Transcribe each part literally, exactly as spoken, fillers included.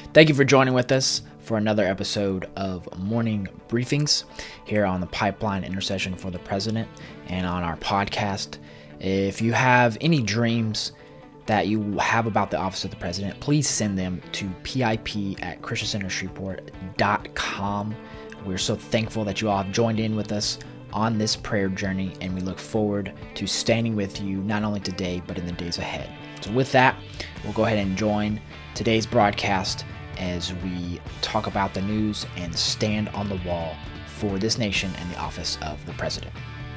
Thank you for joining with us for another episode of Morning Briefings here on the Pipeline Intercession for the President and on our podcast. If you have any dreams that you have about the office of the president, please send them to pip at christian center shreveport dot com. We're so thankful that you all have joined in with us on this prayer journey, and we look forward to standing with you not only today, but in the days ahead. So with that, we'll go ahead and join today's broadcast as we talk about the news and stand on the wall for this nation and the office of the president.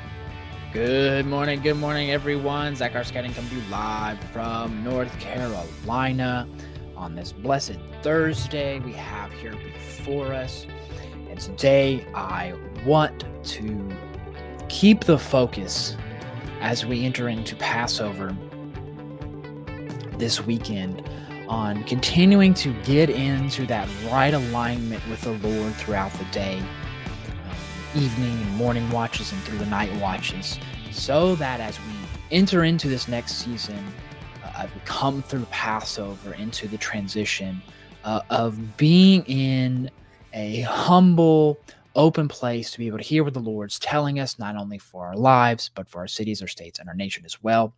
Good morning, good morning, everyone. Zach Arskadden coming to you live from North Carolina on this blessed Thursday we have here before us. And today I want to keep the focus as we enter into Passover this weekend on continuing to get into that right alignment with the Lord throughout the day, um, evening and morning watches and through the night watches, so that as we enter into this next season, uh, as we come through Passover into the transition uh, of being in a humble, open place to be able to hear what the Lord's telling us, not only for our lives, but for our cities, our states, and our nation as well.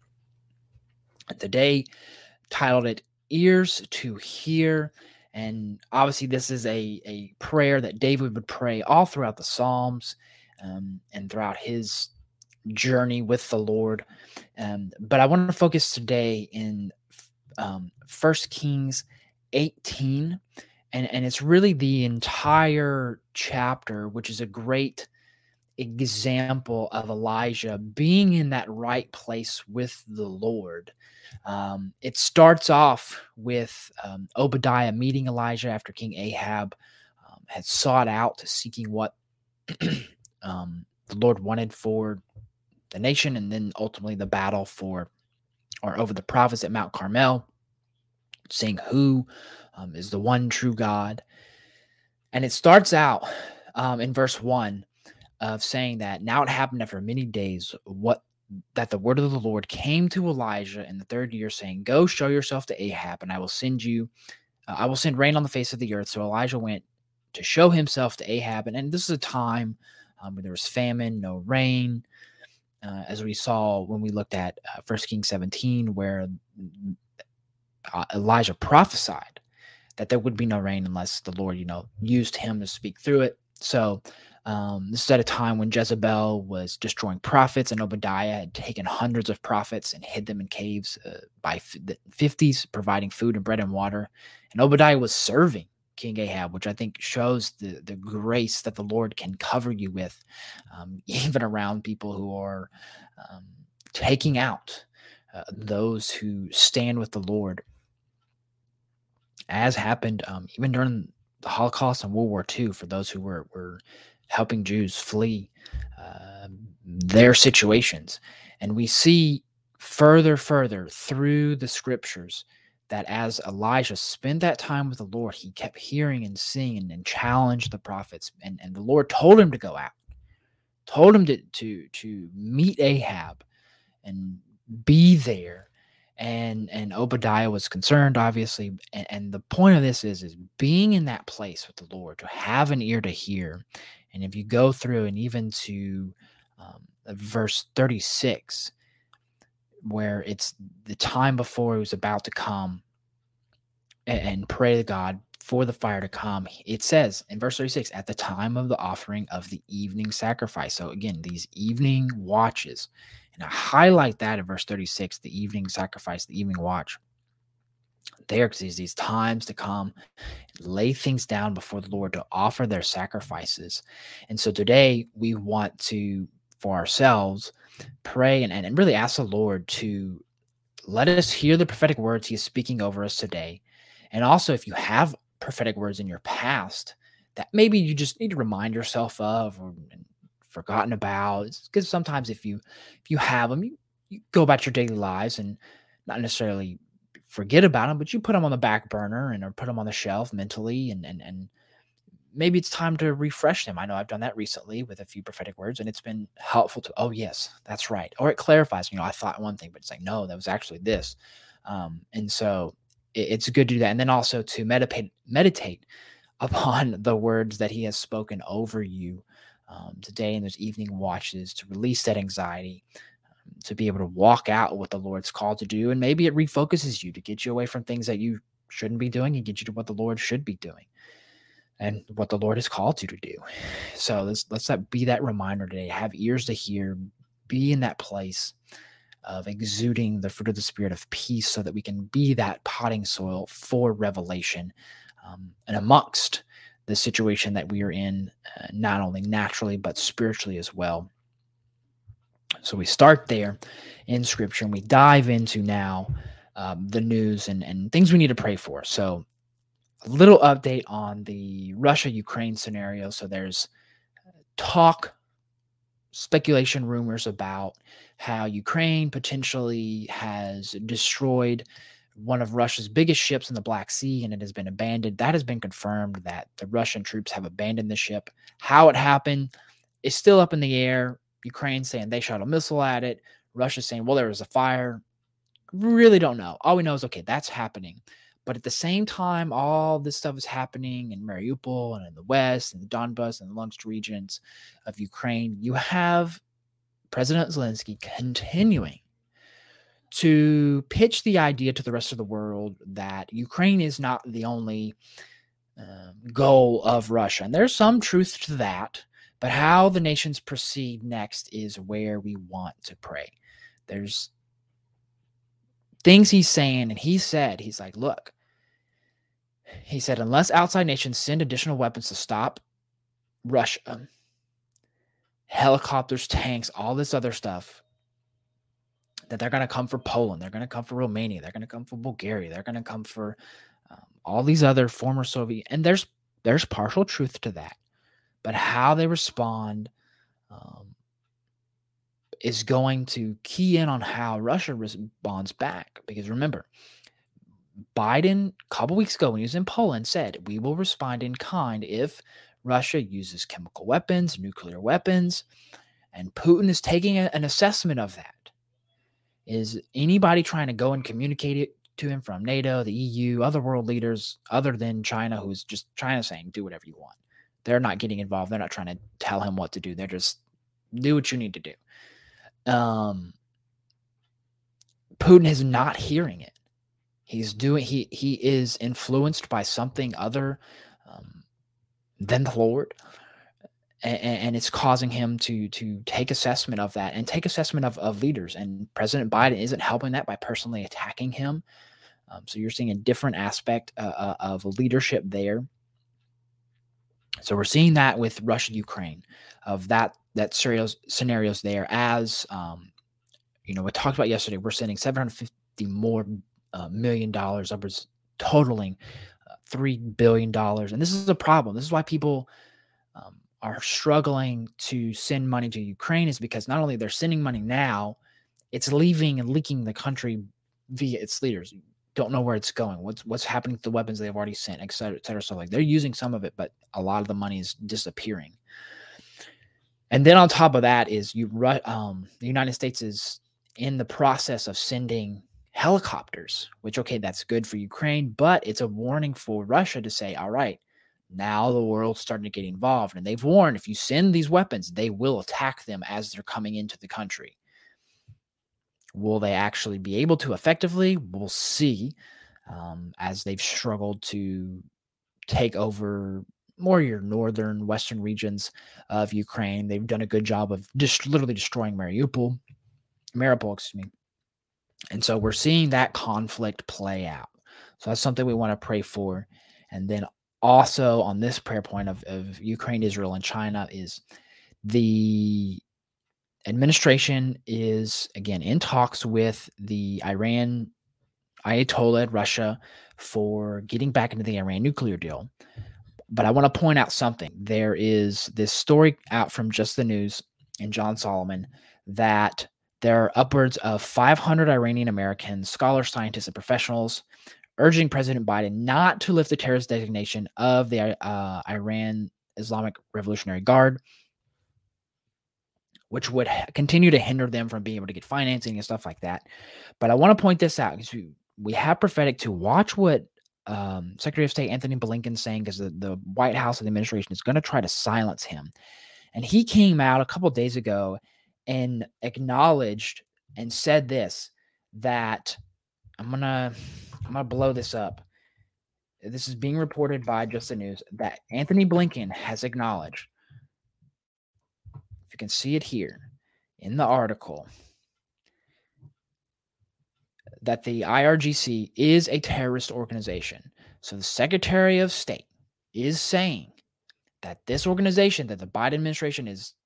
Today, titled it Ears to Hear. And obviously this is a, a prayer that David would pray all throughout the Psalms um, and throughout his journey with the Lord. Um, but I want to focus today in um, First Kings eighteen. And, and it's really the entire chapter, which is a great example of Elijah being in that right place with the Lord. Um, it starts off with um, Obadiah meeting Elijah after King Ahab um, had sought out seeking what um, the Lord wanted for the nation, and then ultimately the battle for or over the prophets at Mount Carmel, saying who um, is the one true God. And it starts out um, in verse one of saying that now it happened after many days what that the word of the Lord came to Elijah in the third year, saying, "Go show yourself to Ahab, and I will send you, uh, I will send rain on the face of the earth." So Elijah went to show himself to Ahab, and, and this is a time um, when there was famine, no rain, uh, as we saw when we looked at uh, First Kings seventeen, where uh, Elijah prophesied that there would be no rain unless the Lord, you know, used him to speak through it. So um, this is at a time when Jezebel was destroying prophets, and Obadiah had taken hundreds of prophets and hid them in caves uh, by f- the fifties, providing food and bread and water. And Obadiah was serving King Ahab, which I think shows the, the grace that the Lord can cover you with, um, even around people who are um, taking out uh, those who stand with the Lord, as happened um, even during the Holocaust and World War Two, for those who were, were helping Jews flee uh, their situations. And we see further, further through the scriptures that as Elijah spent that time with the Lord, he kept hearing and seeing and, and challenged the prophets. And, and the Lord told him to go out, told him to, to, to meet Ahab and be there. And and Obadiah was concerned, obviously. And, and the point of this is, is being in that place with the Lord, to have an ear to hear. And if you go through and even to um, verse thirty-six, where it's the time before he was about to come and, and pray to God for the fire to come, it says in verse thirty-six, at the time of the offering of the evening sacrifice. So again, these evening watches. And I highlight that in verse thirty-six, the evening sacrifice, the evening watch. There, because these, these times to come, lay things down before the Lord to offer their sacrifices. And so today we want to, for ourselves, pray and, and, and really ask the Lord to let us hear the prophetic words he is speaking over us today. And also, if you have prophetic words in your past that maybe you just need to remind yourself of or forgotten about, because sometimes if you if you have them, you, you go about your daily lives and not necessarily forget about them, but you put them on the back burner and or put them on the shelf mentally, and and and maybe it's time to refresh them. I know I've done that recently with a few prophetic words, and it's been helpful to, oh yes, that's right. Or it clarifies, you know, I thought one thing, but it's like, no, that was actually this. Um, and so it, it's good to do that. And then also to meditate, meditate upon the words that he has spoken over you um, today in those evening watches, to release that anxiety, um, to be able to walk out what the Lord's called to do. And maybe it refocuses you to get you away from things that you shouldn't be doing and get you to what the Lord should be doing and what the Lord has called you to do. So let's let's that be that reminder today. Have ears to hear, be in that place of exuding the fruit of the Spirit of peace, so that we can be that potting soil for revelation, um, and amongst the situation that we are in, uh, not only naturally but spiritually as well. So we start there in Scripture, and we dive into now um, the news and, and things we need to pray for. So a little update on the Russia-Ukraine scenario. So there's talk, speculation, rumors about how Ukraine potentially has destroyed one of Russia's biggest ships in the Black Sea, and it has been abandoned. That has been confirmed, that the Russian troops have abandoned the ship. How it happened is still up in the air. Ukraine saying they shot a missile at it. Russia saying, well, there was a fire. Really don't know. All we know is, okay, that's happening. But at the same time, all this stuff is happening in Mariupol and in the West and the Donbas and the Lugansk regions of Ukraine. You have President Zelensky continuing to pitch the idea to the rest of the world that Ukraine is not the only uh, goal of Russia. And there's some truth to that, but how the nations proceed next is where we want to pray. There's things he's saying, and he said, he's like, look, he said, unless outside nations send additional weapons to stop Russia, helicopters, tanks, all this other stuff, that they're going to come for Poland, they're going to come for Romania, they're going to come for Bulgaria, they're going to come for um, all these other former Soviet, and there's there's partial truth to that. But how they respond um, is going to key in on how Russia responds back. Because remember, Biden, a couple weeks ago when he was in Poland, said, we will respond in kind if Russia uses chemical weapons, nuclear weapons, and Putin is taking a, an assessment of that. Is anybody trying to go and communicate it to him from NATO, the E U, other world leaders, other than China, who's just China saying, do whatever you want. They're not getting involved. They're not trying to tell him what to do. They're just, do what you need to do. Um, Putin is not hearing it. He's doing, he, he is influenced by something other um, than the Lord. And, and it's causing him to, to take assessment of that and take assessment of, of leaders. And President Biden isn't helping that by personally attacking him. Um, so you're seeing a different aspect uh, of leadership there. So we're seeing that with Russia, Ukraine, of that, that scenarios, scenarios there as, um, you know, we talked about yesterday, we're sending seven hundred fifty more uh, million dollars, upwards totaling uh, three billion dollars. And this is a problem. This is why people um, are struggling to send money to Ukraine, is because not only they're sending money now, it's leaving and leaking the country via its leaders. Don't know where it's going. What's what's happening to the weapons they've already sent, et cetera, et cetera. So like they're using some of it, but a lot of the money is disappearing. And then on top of that is you, um, the United States is in the process of sending helicopters, which, okay, that's good for Ukraine, but it's a warning for Russia to say, all right, now the world's starting to get involved. And they've warned, if you send these weapons, they will attack them as they're coming into the country. Will they actually be able to effectively? We'll see, um, as they've struggled to take over more your northern, western regions of Ukraine. They've done a good job of just literally destroying Mariupol, Mariupol, excuse me. And so we're seeing that conflict play out. So that's something we want to pray for. And then also on this prayer point of, of Ukraine, Israel, and China is the administration is, again, in talks with the Iran Ayatollah, Russia, for getting back into the Iran nuclear deal. But I want to point out something. There is this story out from Just the News and John Solomon that there are upwards of five hundred Iranian Americans, scholars, scientists, and professionals urging President Biden not to lift the terrorist designation of the uh, Iran Islamic Revolutionary Guard, which would ha- continue to hinder them from being able to get financing and stuff like that. But I want to point this out, because we have prophetic to watch what um, Secretary of State Anthony Blinken saying, because the, the White House and the administration is going to try to silence him. And he came out a couple days ago and acknowledged and said this, that I'm gonna I'm gonna blow this up. This is being reported by Just the News that Anthony Blinken has acknowledged. If you can see it here in the article, that the I R G C is a terrorist organization. So the Secretary of State is saying that this organization, that the Biden administration is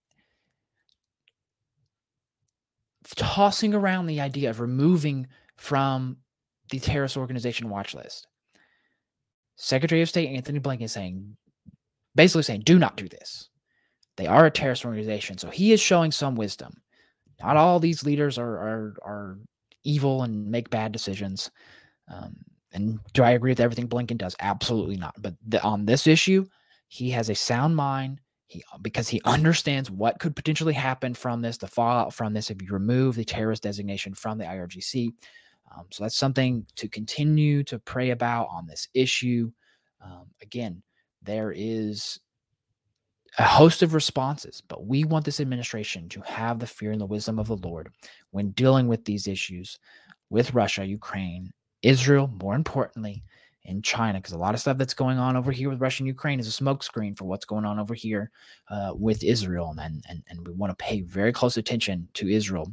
tossing around the idea of removing from the terrorist organization watch list. Secretary of State Anthony Blinken is saying, basically saying, do not do this. They are a terrorist organization. So he is showing some wisdom. Not all these leaders are are, are evil and make bad decisions. Um, and do I agree with everything Blinken does? Absolutely not. But the, on this issue, he has a sound mind. He, because he understands what could potentially happen from this, the fallout from this, if you remove the terrorist designation from the I R G C. Um, so that's something to continue to pray about on this issue. Um, again, there is a host of responses, but we want this administration to have the fear and the wisdom of the Lord when dealing with these issues with Russia, Ukraine, Israel, more importantly, in China, because a lot of stuff that's going on over here with Russia and Ukraine is a smokescreen for what's going on over here uh, with Israel, and, and and we want to pay very close attention to Israel.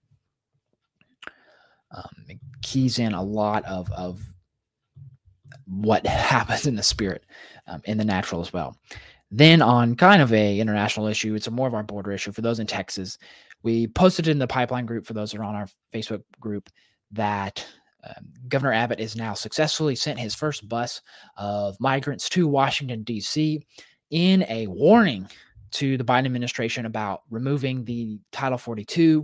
Um, it keys in a lot of of what happens in the spirit, um, in the natural as well. Then on kind of a international issue, it's a more of our border issue for those in Texas. We posted in the Pipeline group for those that are on our Facebook group that Um, Governor Abbott has now successfully sent his first bus of migrants to Washington, D C in a warning to the Biden administration about removing the Title forty-two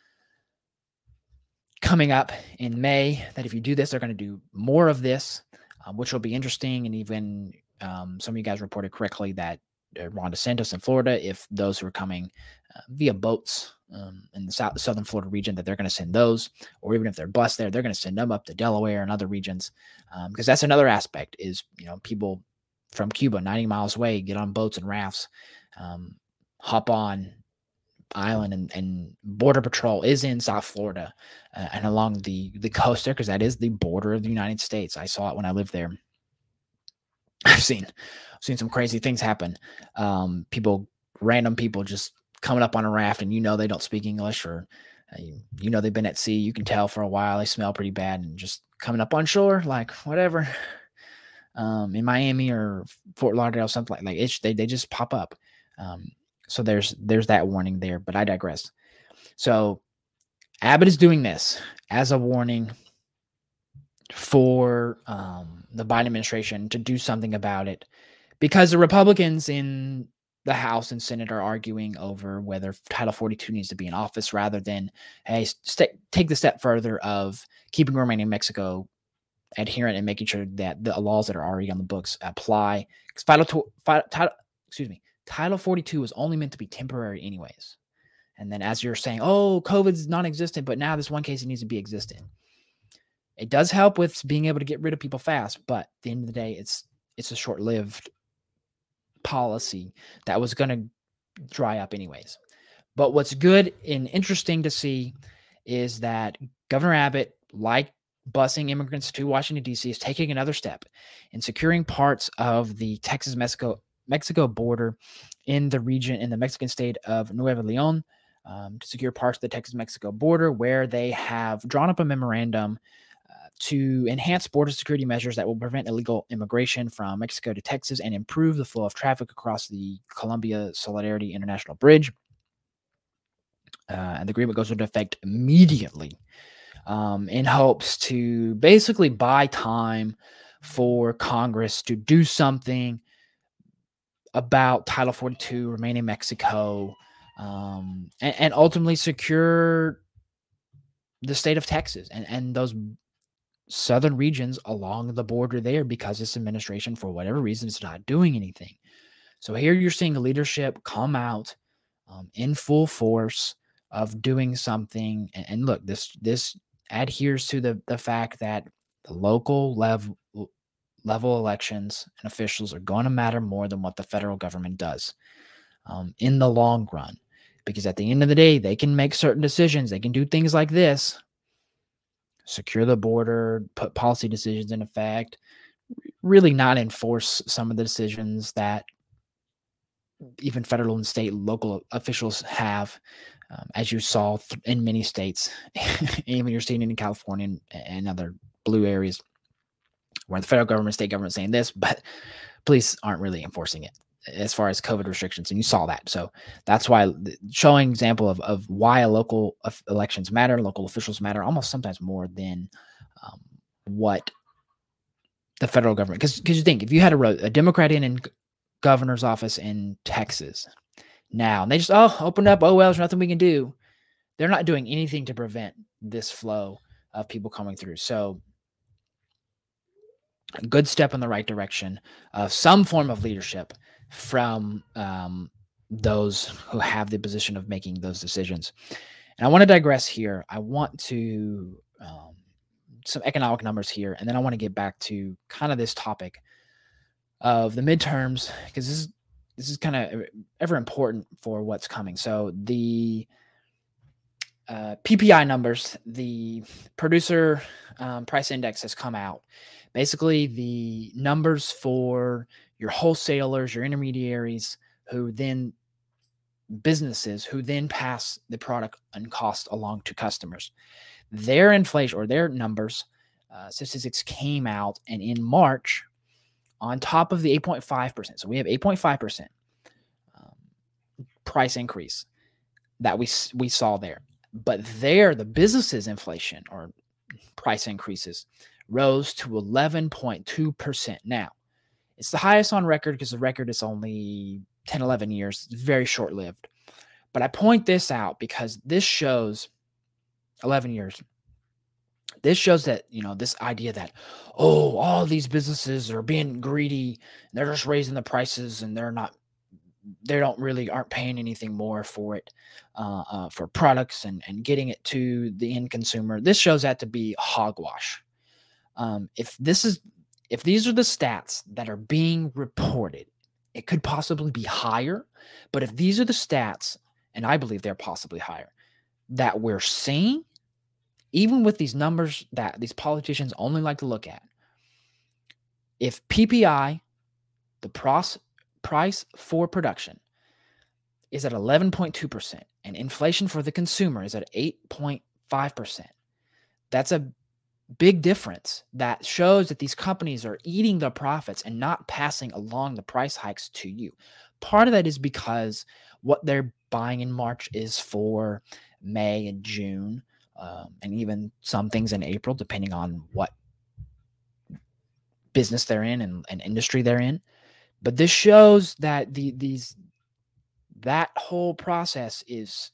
coming up in May, that if you do this, they're going to do more of this, um, which will be interesting. And even um, some of you guys reported correctly that uh, Ron DeSantis in Florida, if those who are coming uh, via boats Um, in the south, southern Florida region, that they're going to send those, or even if they're bus there, they're going to send them up to Delaware and other regions, because um, that's another aspect is, you know, people from Cuba, ninety miles away, get on boats and rafts, um, hop on island, and, and Border Patrol is in South Florida uh, and along the, the coast there, because that is the border of the United States. I saw it when I lived there. I've seen, seen some crazy things happen. Um, people, random people just coming up on a raft, and you know they don't speak English, or uh, you, you know they've been at sea. You can tell for a while they smell pretty bad, and just coming up on shore, like whatever, um, in Miami or Fort Lauderdale, something like like it's, they they just pop up. Um, so there's there's that warning there, but I digress. So Abbott is doing this as a warning for um, the Biden administration to do something about it, because the Republicans in the House and Senate are arguing over whether Title forty-two needs to be in office, rather than, hey, st- take the step further of keeping remaining Mexico adherent and making sure that the laws that are already on the books apply. Because Title, Title, excuse me, Title forty-two was only meant to be temporary anyways. And then as you're saying, oh, COVID's non-existent, but now this one case it needs to be existent. It does help with being able to get rid of people fast, but at the end of the day, it's it's a short-lived policy that was going to dry up anyways. But what's good and interesting to see is that Governor Abbott, like busing immigrants to Washington, D C, is taking another step in securing parts of the Texas-Mexico Mexico border in the region, in the Mexican state of Nuevo Leon, um, to secure parts of the Texas-Mexico border, where they have drawn up a memorandum to enhance border security measures that will prevent illegal immigration from Mexico to Texas and improve the flow of traffic across the Columbia Solidarity International Bridge. Uh, and the agreement goes into effect immediately, um, in hopes to basically buy time for Congress to do something about Title forty-two, remain in Mexico, um, and, and ultimately secure the state of Texas and, and those southern regions along the border there, because this administration, for whatever reason, is not doing anything. So here you're seeing leadership come out um, in full force of doing something. And, and look, this this adheres to the, the fact that the local level level elections and officials are going to matter more than what the federal government does um, in the long run. Because at the end of the day, they can make certain decisions. They can do things like this, secure the border, put policy decisions in effect, really not enforce some of the decisions that even federal and state and local officials have, um, as you saw th- in many states. Even you're seeing it in California and, and other blue areas where the federal government, state government saying this, but police aren't really enforcing it as far as COVID restrictions. And you saw that. So that's why showing example of, of why local elections matter, local officials matter almost sometimes more than um, what the federal government. Because because you think if you had a, a Democrat in, in governor's office in Texas now, and they just, oh, open up, oh, well, there's nothing we can do. They're not doing anything to prevent this flow of people coming through. So a good step in the right direction of some form of leadership from um, those who have the position of making those decisions. And I want to digress here. I want to um, some economic numbers here, and then I want to get back to kind of this topic of the midterms, because this is this is kind of ever important for what's coming. So the uh, P P I numbers, the producer um, price index has come out. Basically, the numbers for your wholesalers, your intermediaries, who then businesses who then pass the product and cost along to customers. Their inflation or their numbers, uh, statistics came out, and in March, on top of the eight point five percent, so we have eight point five percent um, price increase that we we saw there. But there, the businesses' inflation or price increases rose to eleven point two percent. Now, it's the highest on record because the record is only ten, eleven years. It's very short-lived. But I point this out because this shows eleven years. This shows that, you know, this idea that, oh, all these businesses are being greedy. They're just raising the prices and they're not, they don't really aren't paying anything more for it, uh, uh, for products and, and getting it to the end consumer. This shows that to be hogwash. Um, if this is, if these are the stats that are being reported, it could possibly be higher. But if these are the stats, and I believe they're possibly higher, that we're seeing, even with these numbers that these politicians only like to look at, if P P I, the pros, price for production, is at eleven point two percent and inflation for the consumer is at eight point five percent, that's a big difference that shows that these companies are eating the profits and not passing along the price hikes to you. Part of that is because what they're buying in March is for May and June, um, and even some things in April, depending on what business they're in and, and industry they're in. But this shows that the these that whole process is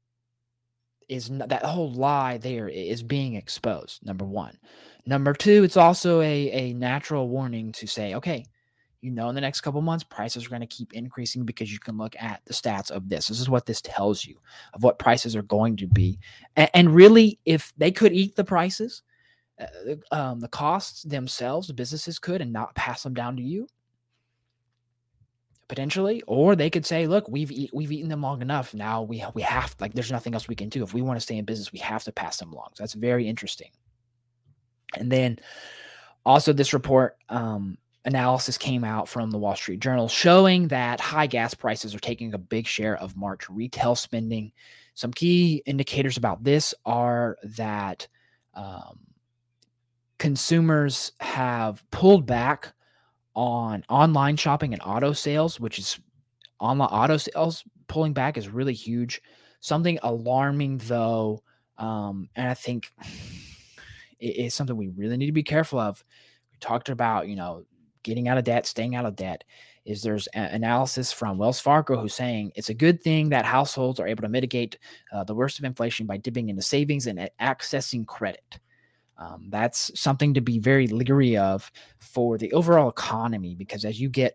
is not, that whole lie there is being exposed. Number one. Number two, it's also a a natural warning to say, okay, you know, in the next couple months, prices are going to keep increasing because you can look at the stats of this. This is what this tells you of what prices are going to be. And, and really, if they could eat the prices, uh, um, the costs themselves, the businesses could, and not pass them down to you, potentially. Or they could say, look, we've eat, we've eaten them long enough. Now we, we have, like, there's nothing else we can do. If we want to stay in business, we have to pass them along. So that's very interesting. And then also this report, um, analysis came out from the Wall Street Journal showing that high gas prices are taking a big share of March retail spending. Some key indicators about this are that um, consumers have pulled back on online shopping and auto sales, which is online auto sales pulling back is really huge. Something alarming though, um, and I think it is something we really need to be careful of. We talked about, you know, getting out of debt, staying out of debt, is there's a- analysis from Wells Fargo who's saying it's a good thing that households are able to mitigate uh, the worst of inflation by dipping into savings and accessing credit. Um, that's something to be very leery of for the overall economy, because as you get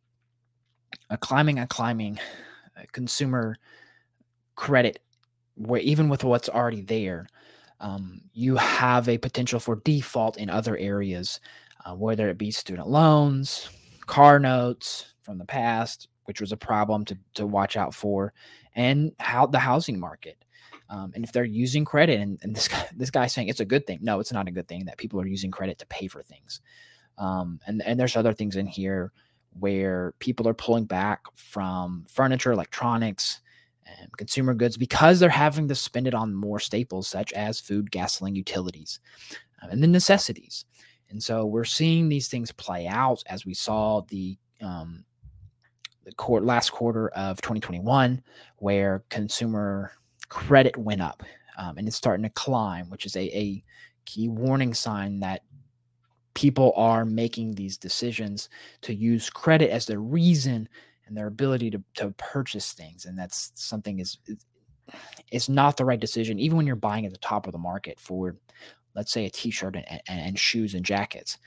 a climbing and climbing uh, consumer credit, where even with what's already there, Um, you have a potential for default in other areas, uh, whether it be student loans, car notes from the past, which was a problem to, to watch out for, and how the housing market. Um, and if they're using credit, and, and this guy, this guy's saying it's a good thing. No, it's not a good thing that people are using credit to pay for things. Um, and and there's other things in here where people are pulling back from furniture, electronics, and consumer goods because they're having to spend it on more staples such as food, gasoline, utilities, um, and the necessities. And so we're seeing these things play out as we saw the um, the court, last quarter of twenty twenty-one, where consumer credit went up, um, and it's starting to climb, which is a, a key warning sign that people are making these decisions to use credit as the reason and their ability to, to purchase things. And that's something is it's not the right decision, even when you're buying at the top of the market for, let's say, a t-shirt and, and, and shoes and jackets.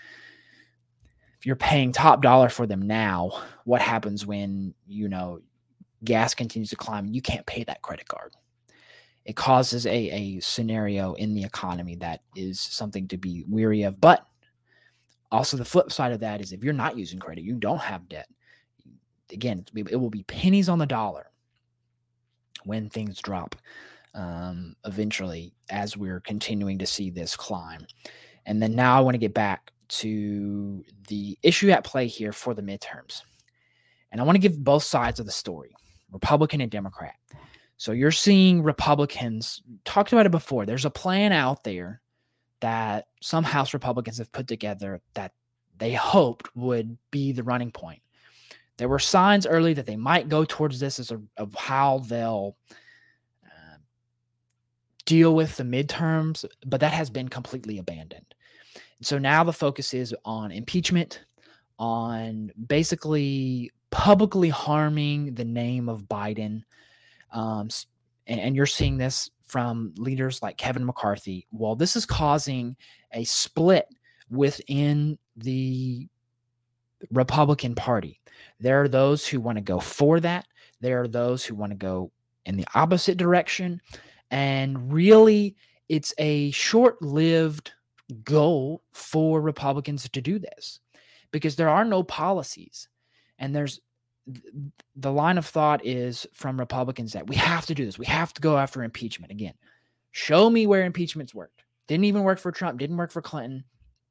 If you're paying top dollar for them now, what happens when, you know, gas continues to climb and you can't pay that credit card? It causes a, a scenario in the economy that is something to be weary of. But also the flip side of that is if you're not using credit, you don't have debt. Again, it will be pennies on the dollar when things drop um, eventually, as we're continuing to see this climb. And then now I want to get back to the issue at play here for the midterms. And I want to give both sides of the story, Republican and Democrat. So you're seeing Republicans, talked about it before, there's a plan out there that some House Republicans have put together that they hoped would be the running point. There were signs early that they might go towards this as a, of how they'll uh, deal with the midterms, but that has been completely abandoned. So now the focus is on impeachment, on basically publicly harming the name of Biden. Um, and, and you're seeing this from leaders like Kevin McCarthy. Well, this is causing a split within the Republican Party. There are those who want to go for that. There are those who want to go in the opposite direction. And really, it's a short-lived goal for Republicans to do this because there are no policies. And there's the line of thought is from Republicans that we have to do this. We have to go after impeachment. Again, show me where impeachment's worked. Didn't even work for Trump. Didn't work for Clinton.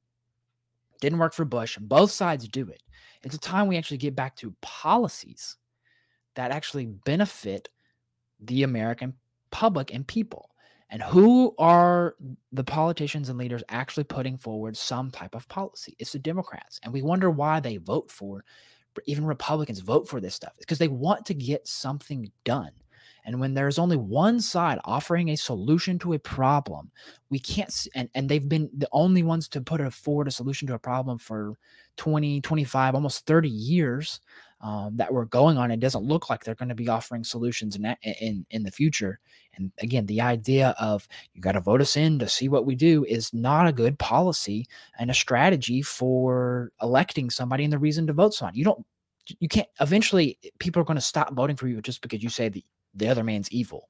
Didn't work for Bush. Both sides do it. It's a time we actually get back to policies that actually benefit the American public and people. And who are the politicians and leaders actually putting forward some type of policy? It's the Democrats. And we wonder why they vote for, even Republicans vote for this stuff. It's because they want to get something done. And when there's only one side offering a solution to a problem, we can't, and, and they've been the only ones to put forward a solution to a problem for twenty, twenty-five, almost thirty years um, that we're going on. It doesn't look like they're going to be offering solutions in, that, in, in the future. And again, the idea of you got to vote us in to see what we do is not a good policy and a strategy for electing somebody and the reason to vote someone. You don't, you can't, eventually people are going to stop voting for you just because you say the, the other man's evil.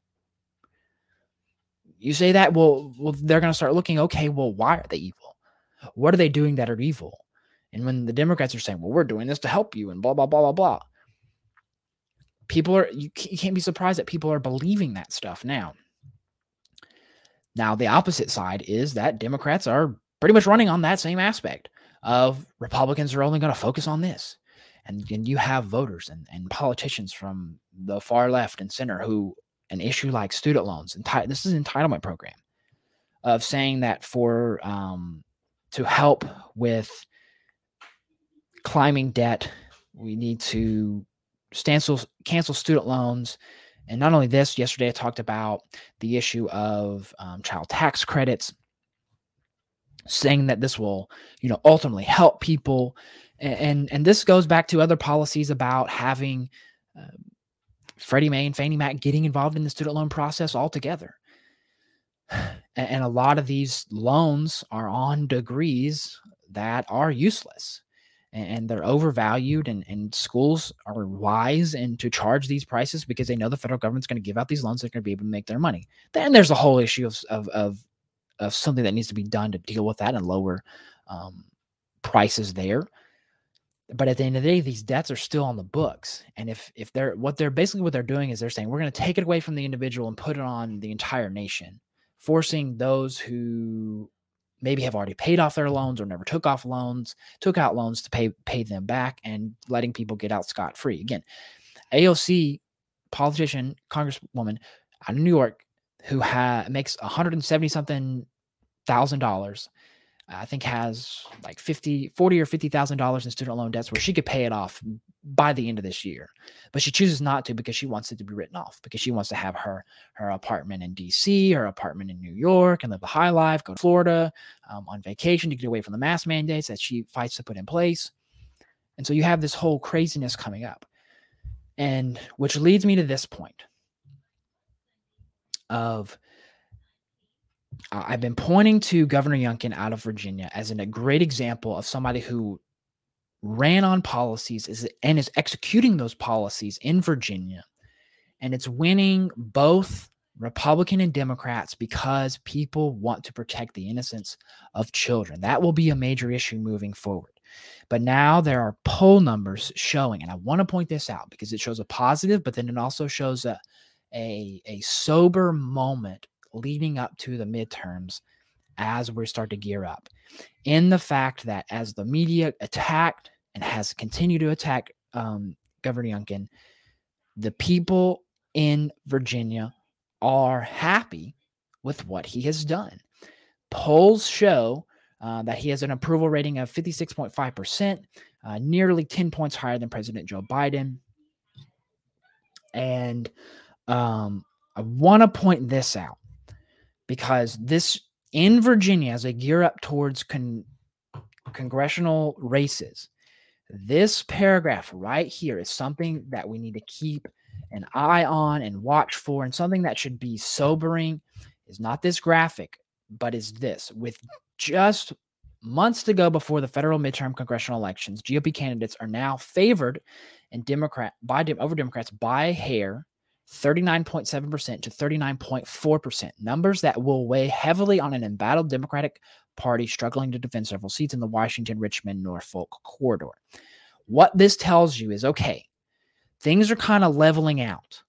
You say that, well, well, they're going to start looking, okay, well, why are they evil? What are they doing that are evil? And when the Democrats are saying, well, we're doing this to help you and blah, blah, blah, blah, blah. People are, you can't be surprised that people are believing that stuff now. Now, the opposite side is that Democrats are pretty much running on that same aspect of Republicans are only going to focus on this. And, and you have voters and, and politicians from the far left and center who an issue like student loans, enti- this is an entitlement program of saying that for um, to help with climbing debt, we need to cancel, cancel student loans. And not only this, yesterday I talked about the issue of um, child tax credits, saying that this will, you know, ultimately help people. And, and, and this goes back to other policies about having uh, Freddie Mae and Fannie Mae getting involved in the student loan process altogether. And, and a lot of these loans are on degrees that are useless and, and they're overvalued, and, and schools are wise and to charge these prices because they know the federal government's going to give out these loans. They're going to be able to make their money. Then there's the whole issue of, of, of of something that needs to be done to deal with that and lower um, prices there. But at the end of the day, these debts are still on the books. And if if they're what they're basically what they're doing is they're saying we're going to take it away from the individual and put it on the entire nation, forcing those who maybe have already paid off their loans or never took off loans, took out loans to pay pay them back, and letting people get out scot-free. Again, A O C politician, congresswoman out of New York, who ha- makes one hundred seventy something thousand dollars, I think has like fifty, forty or fifty thousand dollars in student loan debts where she could pay it off by the end of this year, but she chooses not to because she wants it to be written off, because she wants to have her her apartment in D C, her apartment in New York, and live the high life, go to Florida um, on vacation to get away from the mask mandates that she fights to put in place. And so you have this whole craziness coming up, and which leads me to this point of Uh, I've been pointing to Governor Youngkin out of Virginia as an, a great example of somebody who ran on policies is, and is executing those policies in Virginia. And it's winning both Republican and Democrats because people want to protect the innocence of children. That will be a major issue moving forward. But now there are poll numbers showing, and I want to point this out because it shows a positive, but then it also shows a, a, a sober moment leading up to the midterms as we start to gear up, in the fact that as the media attacked and has continued to attack um, Governor Youngkin, the people in Virginia are happy with what he has done. Polls show uh, that he has an approval rating of fifty-six point five percent, uh, nearly ten points higher than President Joe Biden. And um, I want to point this out, because this in Virginia, as they gear up towards con- congressional races, this paragraph right here is something that we need to keep an eye on and watch for, and something that should be sobering is not this graphic, but is this. With just months to go before the federal midterm congressional elections, G O P candidates are now favored in Democrat by over Democrats by a hair, thirty-nine point seven percent to thirty-nine point four percent, numbers that will weigh heavily on an embattled Democratic Party struggling to defend several seats in the Washington, Richmond, Norfolk corridor. What this tells you is, okay, things are kind of leveling out,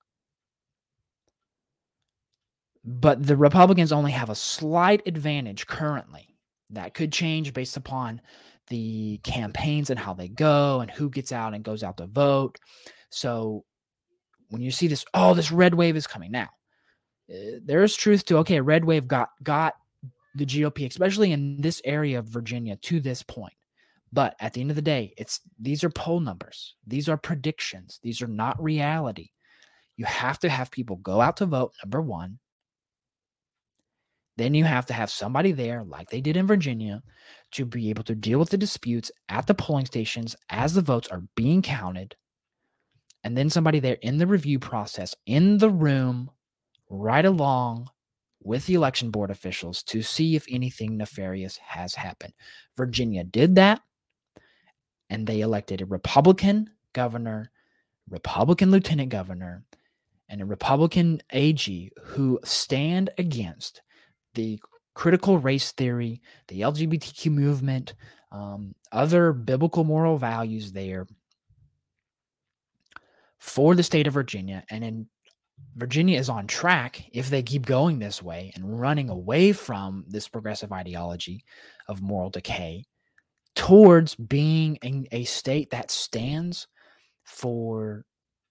but the Republicans only have a slight advantage currently. That could change based upon the campaigns and how they go and who gets out and goes out to vote. So when you see this, oh, this red wave is coming now, uh, there is truth to, okay, a red wave got got the G O P, especially in this area of Virginia, to this point. But at the end of the day, it's these are poll numbers. These are predictions. These are not reality. You have to have people go out to vote, number one. Then you have to have somebody there, like they did in Virginia, to be able to deal with the disputes at the polling stations as the votes are being counted. And then somebody there in the review process, in the room, right along with the election board officials to see if anything nefarious has happened. Virginia did that, and they elected a Republican governor, Republican lieutenant governor, and a Republican A G who stand against the critical race theory, the L G B T Q movement, um, other biblical moral values there for the state of Virginia. And in Virginia is on track, if they keep going this way and running away from this progressive ideology of moral decay, towards being a, a state that stands for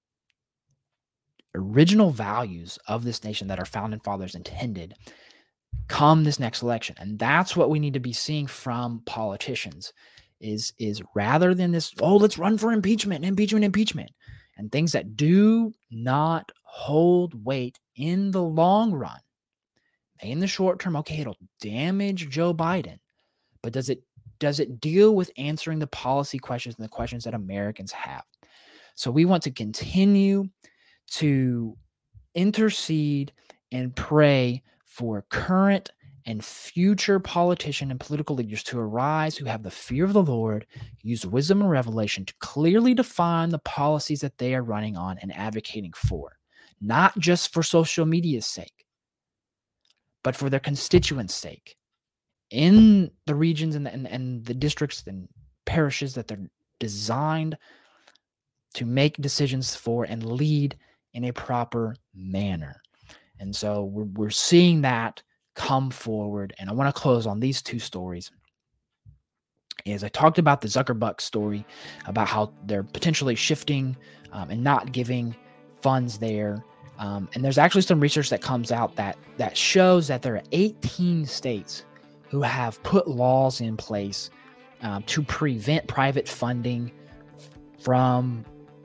original values of this nation that our founding fathers intended come this next election. And that's what we need to be seeing from politicians is, is rather than this, oh, let's run for impeachment, impeachment, impeachment, and things that do not hold weight in the long run. In the short term, okay, it'll damage Joe Biden, but does it does it deal with answering the policy questions and the questions that Americans have? So we want to continue to intercede and pray for current and future politician and political leaders to arise who have the fear of the Lord, use wisdom and revelation to clearly define the policies that they are running on and advocating for, not just for social media's sake, but for their constituents' sake, in the regions and the, and, and the districts and parishes that they're designed to make decisions for and lead in a proper manner. And so we're, we're seeing that come forward. And I want to close on these two stories. Is I talked about the Zuckerbuck story, about how they're potentially shifting um, and not giving funds there. Um, and there's actually some research that comes out that that shows that there are eighteen states who have put laws in place um, to prevent private funding from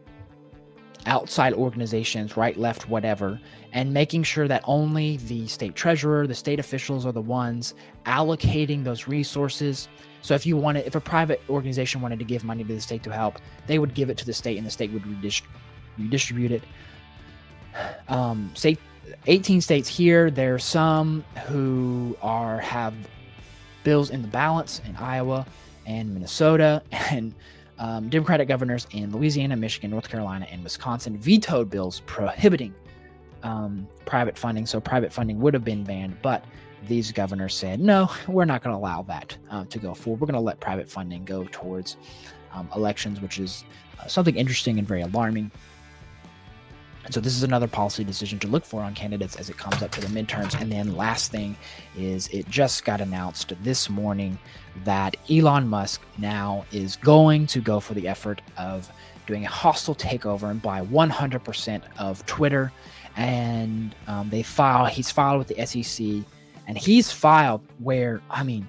outside organizations, right, left, whatever, and making sure that only the state treasurer, the state officials are the ones allocating those resources. So if you wanted, if a private organization wanted to give money to the state to help, they would give it to the state and the state would redist- redistribute it. Um, state, eighteen states here. There are some who are have bills in the balance in Iowa and Minnesota, and um, Democratic governors in Louisiana, Michigan, North Carolina, and Wisconsin vetoed bills prohibiting um, private funding. So private funding would have been banned, but these governors said, no, we're not going to allow that uh, to go forward. We're going to let private funding go towards um, elections, which is uh, something interesting and very alarming. And so this is another policy decision to look for on candidates as it comes up to the midterms. And then last thing is it just got announced this morning that Elon Musk now is going to go for the effort of doing a hostile takeover and buy one hundred percent of Twitter. And um, they file, he's filed with the S E C, and he's filed where, I mean,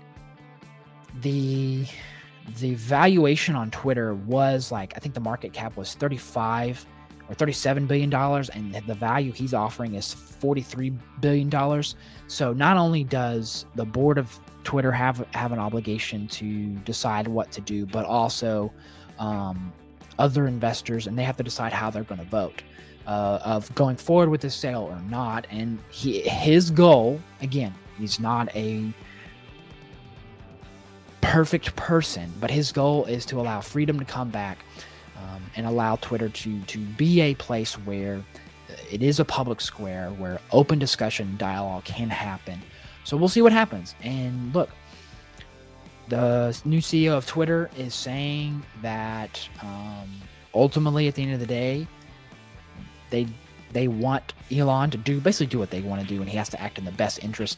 the the valuation on Twitter was like, I think the market cap was thirty-five or thirty-seven billion dollars, and the value he's offering is forty-three billion dollars. So not only does the board of Twitter have have an obligation to decide what to do, but also um, other investors, and they have to decide how they're going to vote uh, of going forward with this sale or not. And he his goal, again, he's not a perfect person, but his goal is to allow freedom to come back. Um, and allow Twitter to to be a place where it is a public square, where open discussion, dialogue can happen. So we'll see what happens. And look, the new C E O of Twitter is saying that um, ultimately, at the end of the day, they they want Elon to do basically do what they want to do, and he has to act in the best interest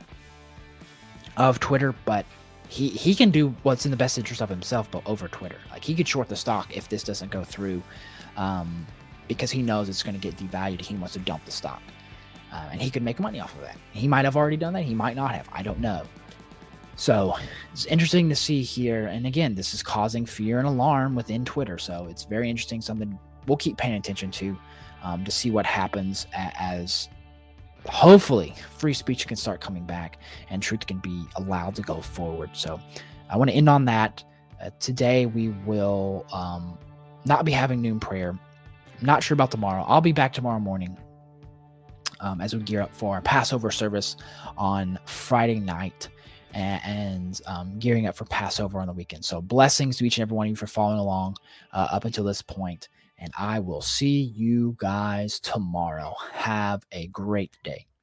of Twitter, but He he can do what's in the best interest of himself, but over Twitter. Like, he could short the stock if this doesn't go through, um, because he knows it's going to get devalued. He wants to dump the stock, uh, and he could make money off of that. He might have already done that. He might not have. I don't know. So it's interesting to see here. And again, this is causing fear and alarm within Twitter. So it's very interesting. Something we'll keep paying attention to, um, to see what happens as. Hopefully free speech can start coming back and truth can be allowed to go forward. So I want to end on that. Uh, today we will um, not be having noon prayer. I'm not sure about tomorrow. I'll be back tomorrow morning um, as we gear up for our Passover service on Friday night and, and um, gearing up for Passover on the weekend. So blessings to each and every one of you for following along uh, up until this point. And I will see you guys tomorrow. Have a great day.